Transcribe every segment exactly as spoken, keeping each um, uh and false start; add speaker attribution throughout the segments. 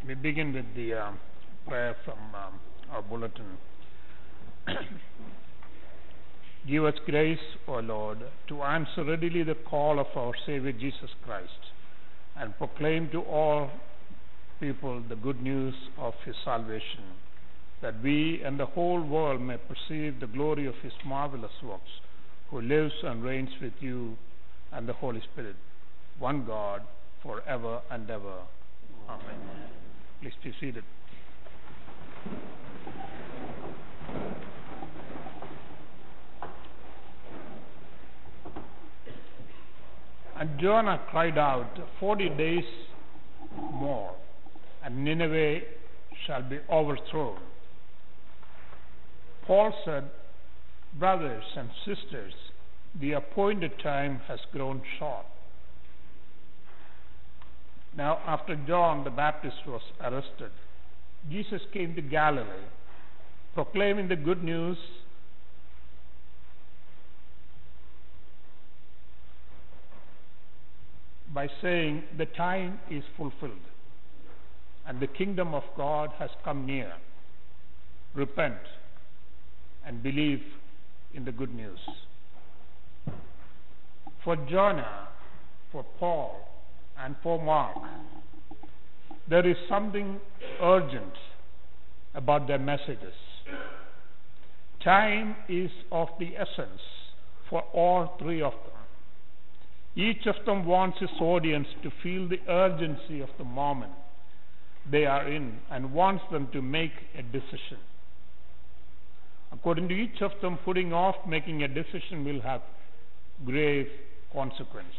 Speaker 1: We begin with the um, prayer from um, our bulletin. Give us grace, O Lord, to answer readily the call of our Savior Jesus Christ and proclaim to all people the good news of His salvation, that we and the whole world may perceive the glory of His marvelous works, who lives and reigns with you and the Holy Spirit, one God, forever and ever. Amen. Please be seated. And Jonah cried out, Forty days more, and Nineveh shall be overthrown. Paul said, Brothers and sisters, the appointed time has grown short. Now, after John the Baptist was arrested, Jesus came to Galilee, proclaiming the good news by saying, The time is fulfilled, and the kingdom of God has come near. Repent and believe in the good news. For Jonah, for Paul, and for Mark, there is something urgent about their messages. Time is of the essence for all three of them. Each of them wants his audience to feel the urgency of the moment they are in and wants them to make a decision. According to each of them, putting off making a decision will have grave consequence.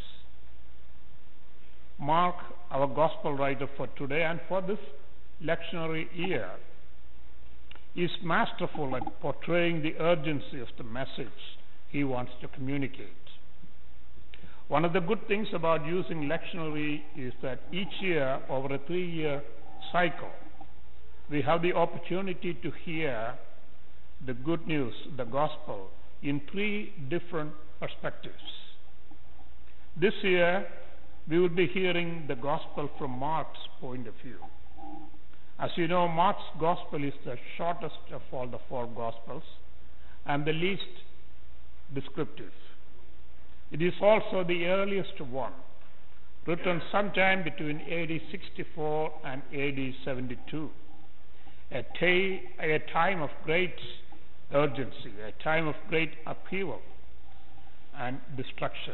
Speaker 1: Mark, our gospel writer for today and for this lectionary year, is masterful at portraying the urgency of the message he wants to communicate. One of the good things about using lectionary is that each year, over a three-year cycle, we have the opportunity to hear the good news, the gospel, in three different perspectives. This year, we will be hearing the gospel from Mark's point of view. As you know, Mark's gospel is the shortest of all the four gospels and the least descriptive. It is also the earliest one, written sometime between A D sixty-four and A D seventy-two, a, ta- a time of great urgency, a time of great upheaval and destruction.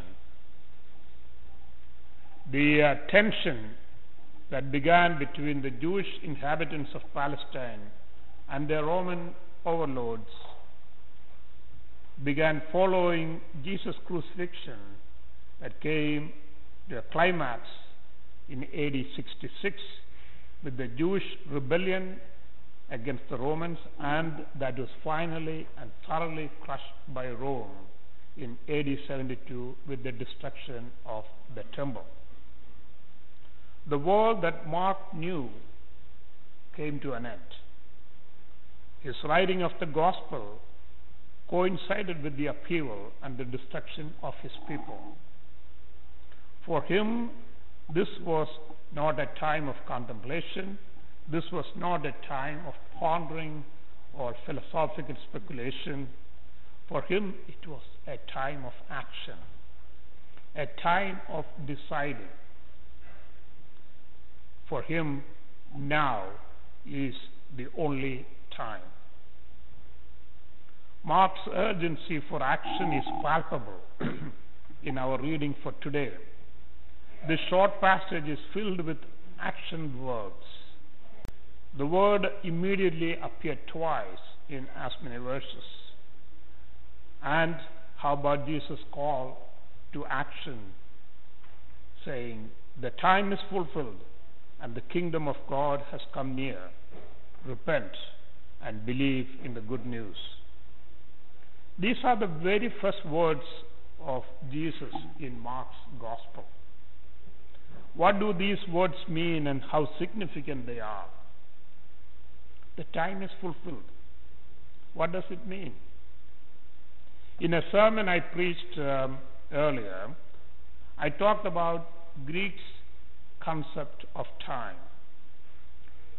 Speaker 1: The uh, tension that began between the Jewish inhabitants of Palestine and their Roman overlords began following Jesus' crucifixion that came to a climax in A D sixty-six with the Jewish rebellion against the Romans, and that was finally and thoroughly crushed by Rome in A D seventy-two with the destruction of the temple. The world that Mark knew came to an end. His writing of the gospel coincided with the upheaval and the destruction of his people. For him, this was not a time of contemplation. This was not a time of pondering or philosophical speculation. For him, it was a time of action, a time of deciding. For him, now is the only time. Mark's urgency for action is palpable in our reading for today. This short passage is filled with action verbs. The word immediately appeared twice in as many verses. And how about Jesus' call to action, saying, The time is fulfilled, and the kingdom of God has come near. Repent and believe in the good news. These are the very first words of Jesus in Mark's gospel. What do these words mean and how significant they are? The time is fulfilled. What does it mean? In a sermon I preached um, earlier, I talked about Greek's concept of time.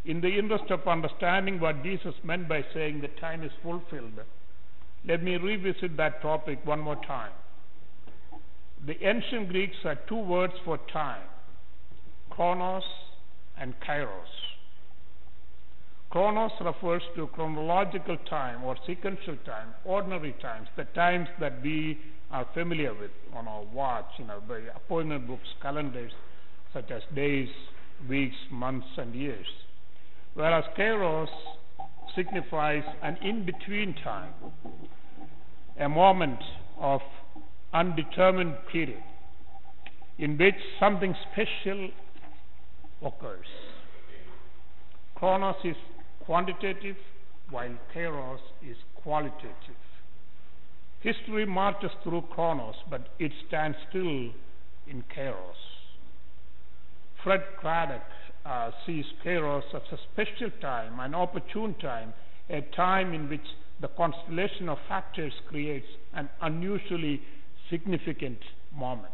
Speaker 1: In the interest of understanding what Jesus meant by saying the time is fulfilled, let me revisit that topic one more time. The ancient Greeks had two words for time, chronos and kairos. Chronos refers to chronological time or sequential time, ordinary times, the times that we are familiar with on our watch, in our appointment books, calendars, such as days, weeks, months, and years. Whereas kairos signifies an in-between time, a moment of undetermined period in which something special occurs. Chronos is quantitative, while kairos is qualitative. History marches through chronos, but it stands still in kairos. Fred Craddock uh, sees kairos as a special time, an opportune time, a time in which the constellation of factors creates an unusually significant moment.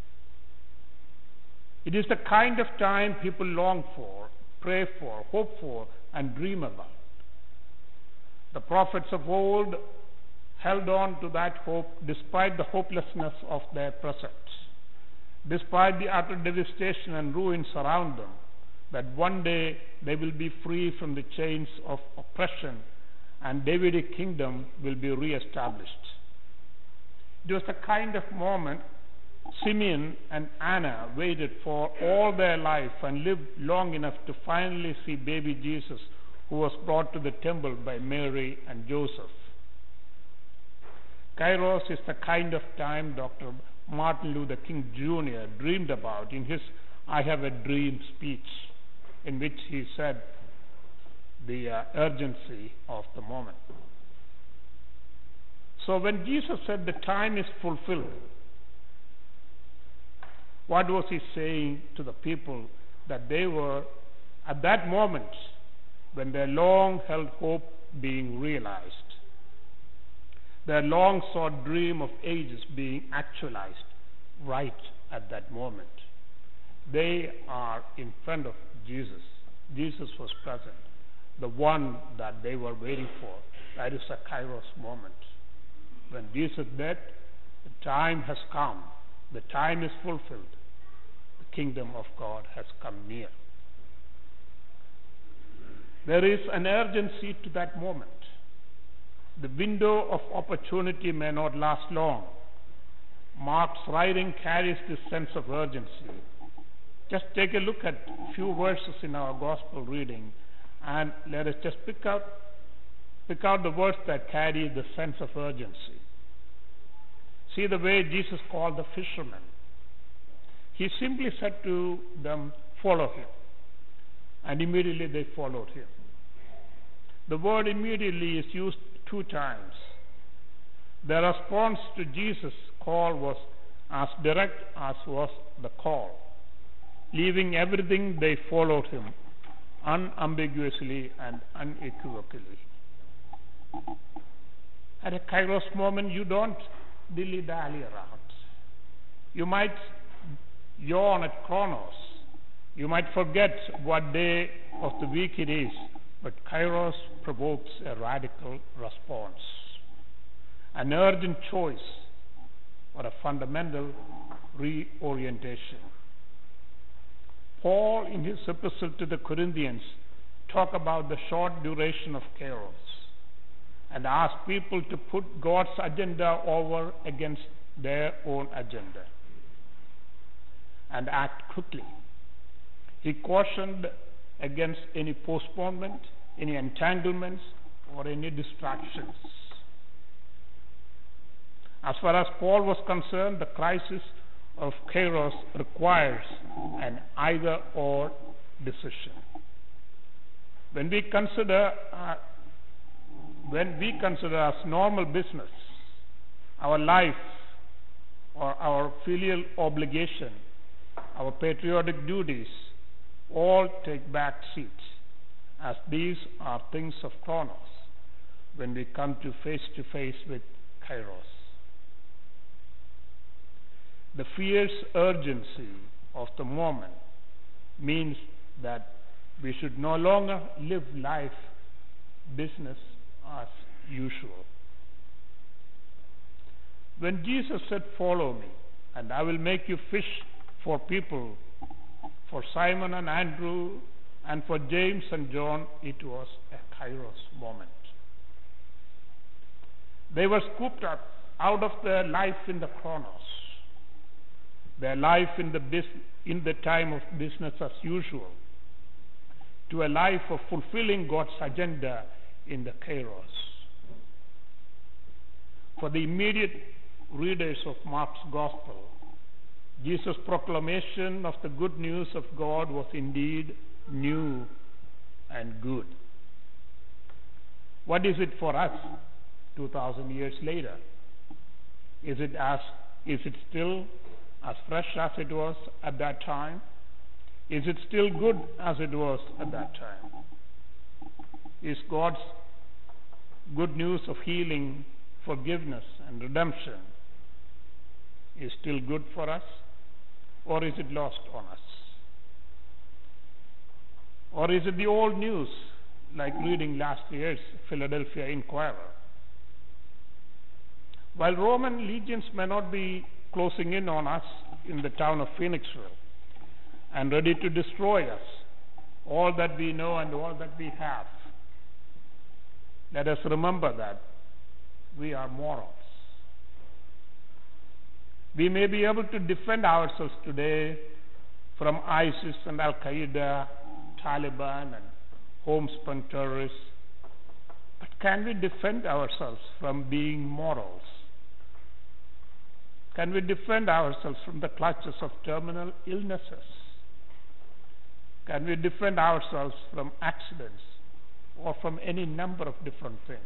Speaker 1: It is the kind of time people long for, pray for, hope for, and dream about. The prophets of old held on to that hope despite the hopelessness of their present, despite the utter devastation and ruins around them, that one day they will be free from the chains of oppression and Davidic kingdom will be re-established. It was the kind of moment Simeon and Anna waited for all their life and lived long enough to finally see baby Jesus, who was brought to the temple by Mary and Joseph. Kairos is the kind of time Doctor Martin Luther King Junior dreamed about in his I Have a Dream speech, in which he said the uh, urgency of the moment. So when Jesus said the time is fulfilled, what was he saying to the people? That they were at that moment when their long held hope being realized, their long sought dream of ages being actualized right at that moment. They are in front of Jesus. Jesus was present, the one that they were waiting for. That is a kairos moment. When Jesus said, the time has come, the time is fulfilled, the kingdom of God has come near. There is an urgency to that moment. The window of opportunity may not last long. Mark's writing carries this sense of urgency. Just take a look at a few verses in our gospel reading, and let us just pick out, pick out the words that carry the sense of urgency. See the way Jesus called the fishermen. He simply said to them, "Follow him." And immediately they followed him. The word immediately is used two times. The response to Jesus' call was as direct as was the call. Leaving everything, they followed him unambiguously and unequivocally. At a kairos moment, you don't dilly-dally around. You might yawn at chronos. You might forget what day of the week it is, but kairos provokes a radical response, an urgent choice, or a fundamental reorientation. Paul, in his epistle to the Corinthians, talk about the short duration of kairos and ask people to put God's agenda over against their own agenda and act quickly. He cautioned against any postponement, any entanglements, or any distractions. As far as Paul was concerned, the crisis of kairos requires an either-or decision. When we consider, uh, when we consider as normal business, our life or our filial obligation, our patriotic duties, all take back seats, as these are things of chronos when we come to face to face with kairos. The fierce urgency of the moment means that We should no longer live life business as usual. When Jesus said, "Follow me, and I will make you fish for people," for Simon and Andrew and for James and John, it was a kairos moment. They were scooped up out of their life in the chronos, their life in the, bus- in the time of business as usual, to a life of fulfilling God's agenda in the kairos. For the immediate readers of Mark's Gospel, Jesus' proclamation of the good news of God was indeed new and good. What is it for us two thousand years later? Is it as is it still as fresh as it was at that time? Is it still good as it was at that time? Is God's good news of healing, forgiveness, and redemption is still good for us, or is it lost on us? Or is it the old news, like reading last year's Philadelphia Inquirer? While Roman legions may not be closing in on us in the town of Phoenixville and ready to destroy us, all that we know and all that we have, let us remember that we are morals. We may be able to defend ourselves today from ISIS and Al-Qaeda, Taliban and homespun terrorists, but can we defend ourselves from being morals? Can we defend ourselves from the clutches of terminal illnesses? Can we defend ourselves from accidents or from any number of different things?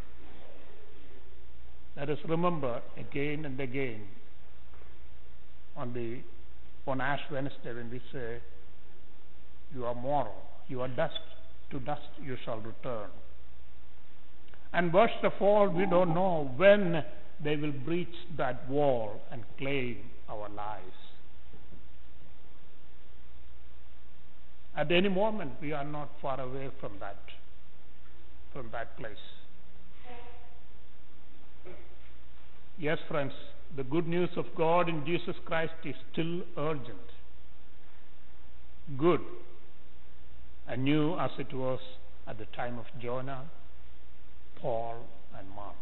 Speaker 1: Let us remember again and again on the on Ash Wednesday when we say, "You are moral, you are dust, to dust you shall return." And worst of all, we don't know when they will breach that wall and claim our lives. At any moment, we are not far away from that, from that place. Yes, friends, the good news of God in Jesus Christ is still urgent, good, and new as it was at the time of Jonah, Paul, and Mark.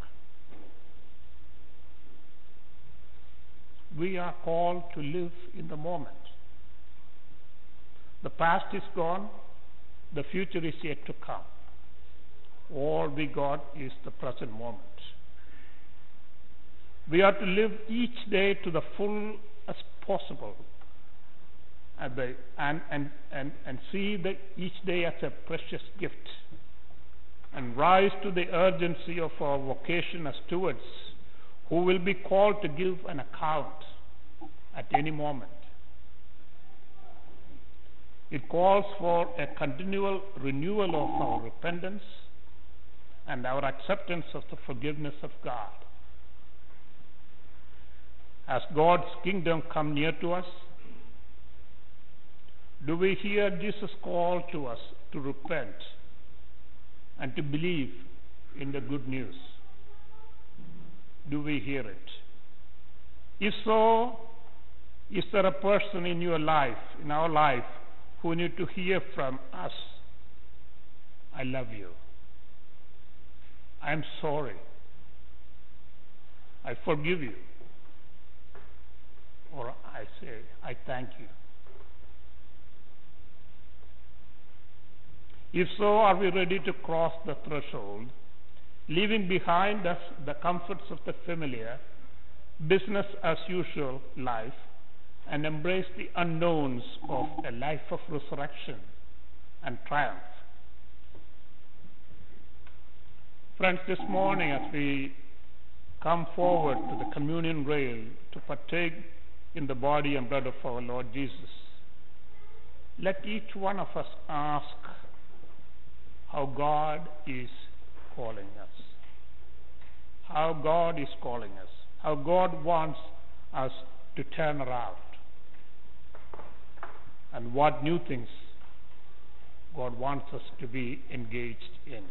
Speaker 1: We are called to live in the moment. The past is gone, the future is yet to come. All we got is the present moment. We are to live each day to the full as possible at the, and, and, and, and see the, each day as a precious gift and rise to the urgency of our vocation as stewards who will be called to give an account at any moment. It calls for a continual renewal of our repentance and our acceptance of the forgiveness of God. As God's kingdom come near to us, do we hear Jesus' call to us to repent and to believe in the good news? Do we hear it? If so, is there a person in your life, in our life, who need to hear from us, "I love you. I'm sorry. I forgive you." Or I say, "I thank you." If so, are we ready to cross the threshold, leaving behind us the comforts of the familiar, business as usual life, and embrace the unknowns of a life of resurrection and triumph? Friends, this morning as we come forward to the communion rail to partake in the body and blood of our Lord Jesus, let each one of us ask how God is calling us. How God is calling us. How God wants us to turn around. And what new things God wants us to be engaged in.